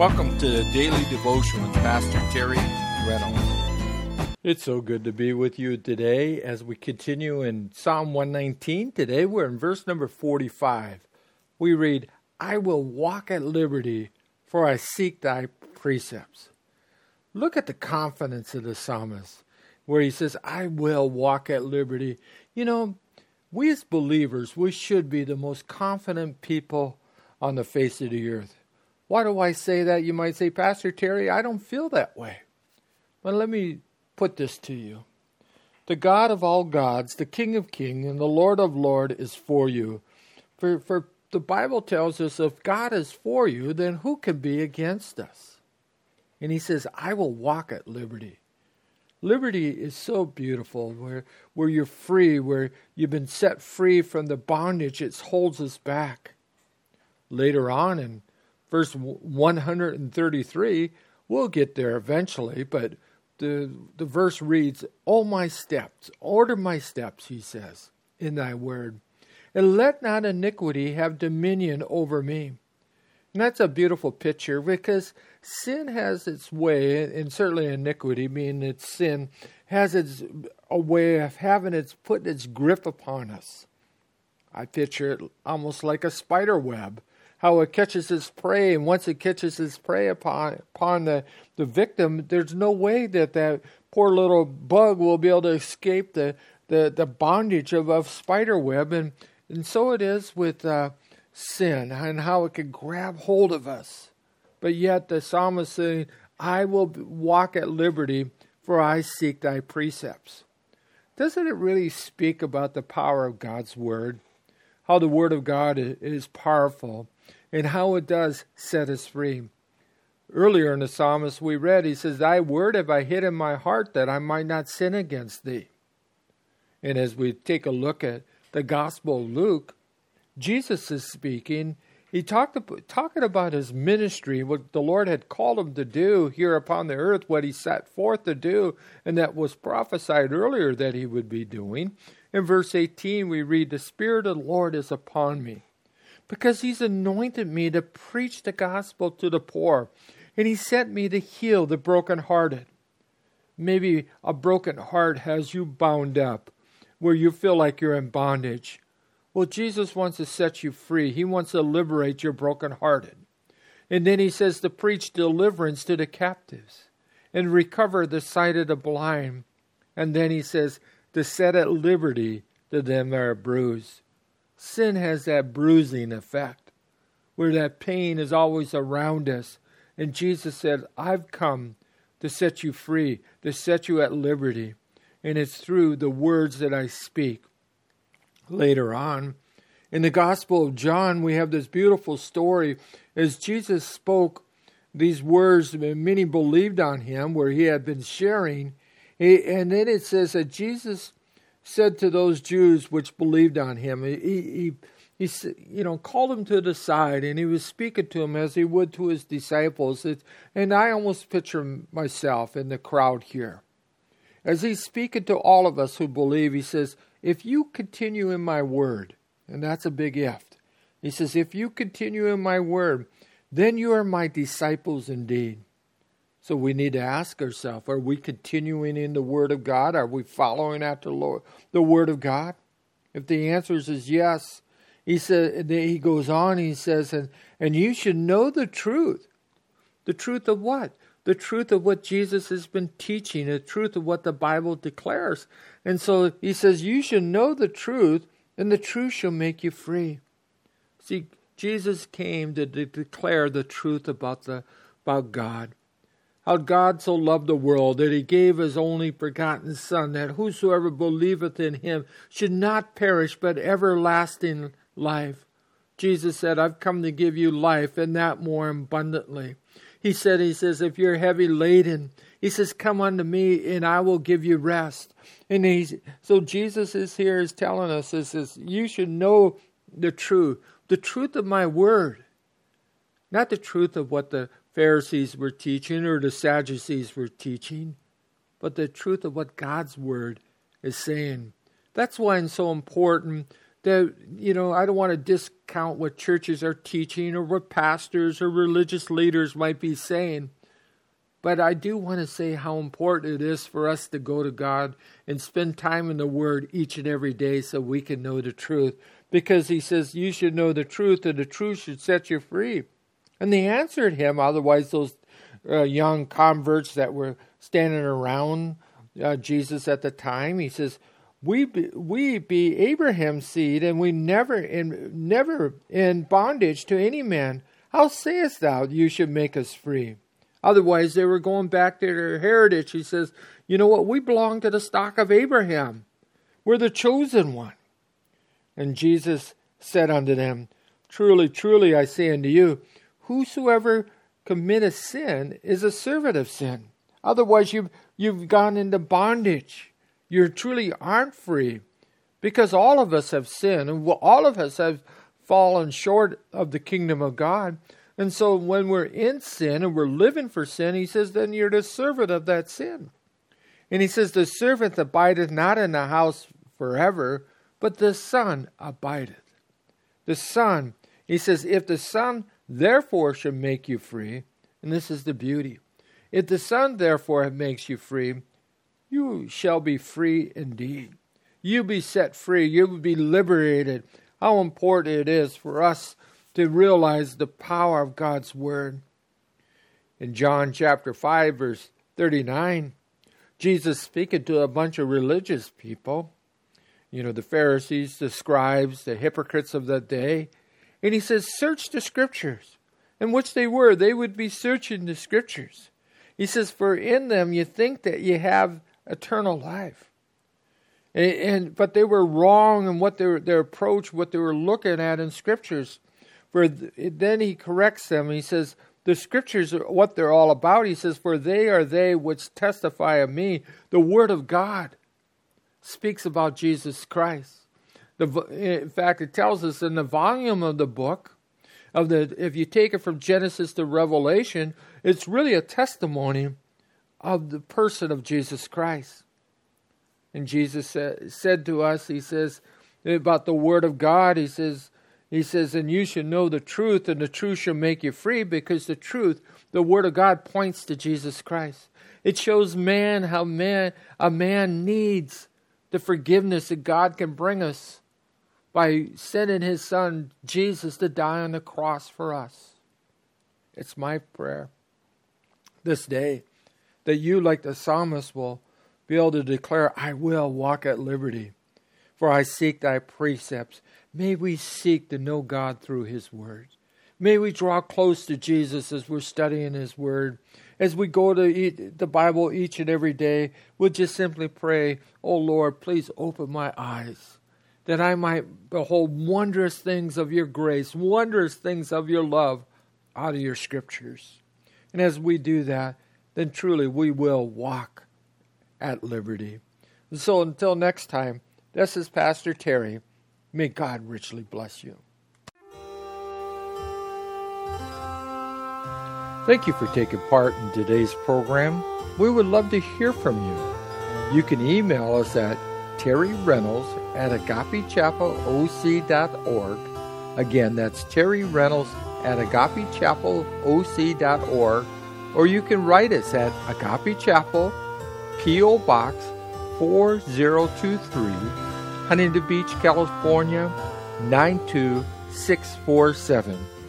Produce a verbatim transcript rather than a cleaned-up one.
Welcome to the Daily Devotion with Pastor Terry Reynolds. It's so good to be with you today as we continue in Psalm one nineteen. Today we're in verse number forty-five. We read, I will walk at liberty, for I seek thy precepts. Look at the confidence of the psalmist, where he says, I will walk at liberty. You know, we as believers, we should be the most confident people on the face of the earth. Why do I say that? You might say, Pastor Terry, I don't feel that way. But let me put this to you. The God of all gods, the King of kings, and the Lord of lords is for you. For, for the Bible tells us if God is for you, then who can be against us? And he says, I will walk at liberty. Liberty is so beautiful, where, where you're free, where you've been set free from the bondage that holds us back. Later on in verse one thirty-three, we'll get there eventually, but the, the verse reads, O my steps, order my steps, he says, in thy word, and let not iniquity have dominion over me. And that's a beautiful picture because sin has its way, and certainly iniquity, meaning its sin, has its a way of having its, putting its grip upon us. I picture it almost like a spider web. How it catches its prey, and once it catches its prey upon upon the, the victim, there's no way that that poor little bug will be able to escape the, the, the bondage of, of spider web. And, and so it is with uh, sin and how it can grab hold of us. But yet the psalmist saying, I will walk at liberty, for I seek thy precepts. Doesn't it really speak about the power of God's word? How the word of God is powerful, and how it does set us free. Earlier in the psalmist we read, he says, Thy word have I hid in my heart that I might not sin against thee. And as we take a look at the Gospel of Luke, Jesus is speaking. He talked talking about his ministry, what the Lord had called him to do here upon the earth, what he set forth to do, and that was prophesied earlier that he would be doing. In verse eighteen we read, The Spirit of the Lord is upon me, because he's anointed me to preach the gospel to the poor. And he sent me to heal the brokenhearted. Maybe a broken heart has you bound up, where you feel like you're in bondage. Well, Jesus wants to set you free. He wants to liberate your brokenhearted. And then he says to preach deliverance to the captives and recover the sight of the blind. And then he says to set at liberty to them that are bruised. Sin has that bruising effect, where that pain is always around us. And Jesus said, I've come to set you free, to set you at liberty. And it's through the words that I speak. Later on, in the Gospel of John, we have this beautiful story. As Jesus spoke these words, many believed on him, where he had been sharing. And then it says that Jesus said to those Jews which believed on him, he, he, he, you know, called them to the side, and he was speaking to them as he would to his disciples. It, and I almost picture myself in the crowd here. As he's speaking to all of us who believe, he says, if you continue in my word, and that's a big if. He says, if you continue in my word, then you are my disciples indeed. So we need to ask ourselves, are we continuing in the Word of God? Are we following after the Word of God? If the answer is yes, he said, he goes on, he says, and, and you should know the truth. The truth of what? The truth of what Jesus has been teaching, the truth of what the Bible declares. And so he says, you should know the truth, and the truth shall make you free. See, Jesus came to de- declare the truth about the about God. How God so loved the world that he gave his only begotten Son, that whosoever believeth in him should not perish, but everlasting life. Jesus said, I've come to give you life, and that more abundantly. He said, he says, if you're heavy laden, he says, come unto me, and I will give you rest. And he's, so Jesus is here is telling us, he says, you should know the truth, the truth of my word, not the truth of what the Pharisees were teaching or the Sadducees were teaching, but the truth of what God's word is saying. That's why it's so important that, you know, I don't want to discount what churches are teaching or what pastors or religious leaders might be saying. But I do want to say how important it is for us to go to God and spend time in the Word each and every day so we can know the truth. Because he says, you should know the truth, and the truth should set you free. And they answered him, otherwise those uh, young converts that were standing around uh, Jesus at the time, he says, we be, we be Abraham's seed, and we never in, never in bondage to any man. How sayest thou, you should make us free? Otherwise, they were going back to their heritage. He says, you know what? We belong to the stock of Abraham. We're the chosen one. And Jesus said unto them, truly, truly, I say unto you, whosoever committeth sin is a servant of sin. Otherwise, you've, you've gone into bondage. You truly aren't free. Because all of us have sinned, and all of us have fallen short of the kingdom of God. And so when we're in sin and we're living for sin, he says, then you're the servant of that sin. And he says, the servant abideth not in the house forever, but the Son abideth. The Son, he says, if the Son therefore should make you free, and this is the beauty, if the Son therefore makes you free, you shall be free indeed. You'll be set free. You'll be liberated. How important it is for us to realize the power of God's Word. In John chapter five, verse thirty-nine, Jesus speaking to a bunch of religious people, you know, the Pharisees, the scribes, the hypocrites of that day, and he says, search the Scriptures. And which they were, they would be searching the Scriptures. He says, for in them you think that you have eternal life. And, and but they were wrong in what their their approach, what they were looking at in Scriptures. For then he corrects them. He says, the Scriptures are what they're all about. He says, for they are they which testify of me. The Word of God speaks about Jesus Christ. The, in fact, it tells us in the volume of the book, of the if you take it from Genesis to Revelation, it's really a testimony of the person of Jesus Christ. And Jesus said, said to us, he says, about the Word of God, he says, He says, and you should know the truth, and the truth shall make you free, because the truth, the Word of God, points to Jesus Christ. It shows man how man a man needs the forgiveness that God can bring us by sending His Son, Jesus, to die on the cross for us. It's my prayer this day that you, like the psalmist, will be able to declare, I will walk at liberty, for I seek thy precepts. May we seek to know God through His Word. May we draw close to Jesus as we're studying His Word. As we go to eat the Bible each and every day, we'll just simply pray, oh Lord, please open my eyes, that I might behold wondrous things of your grace, wondrous things of your love out of your Scriptures. And as we do that, then truly we will walk at liberty. And so until next time, this is Pastor Terry. May God richly bless you. Thank you for taking part in today's program. We would love to hear from you. You can email us at Terry Reynolds at agape chapel o c dot org. Again, that's Terry Reynolds at agape chapel o c dot org. Or you can write us at Agape Chapel, P O. Box four zero two three, Huntington Beach, California, nine two six four seven.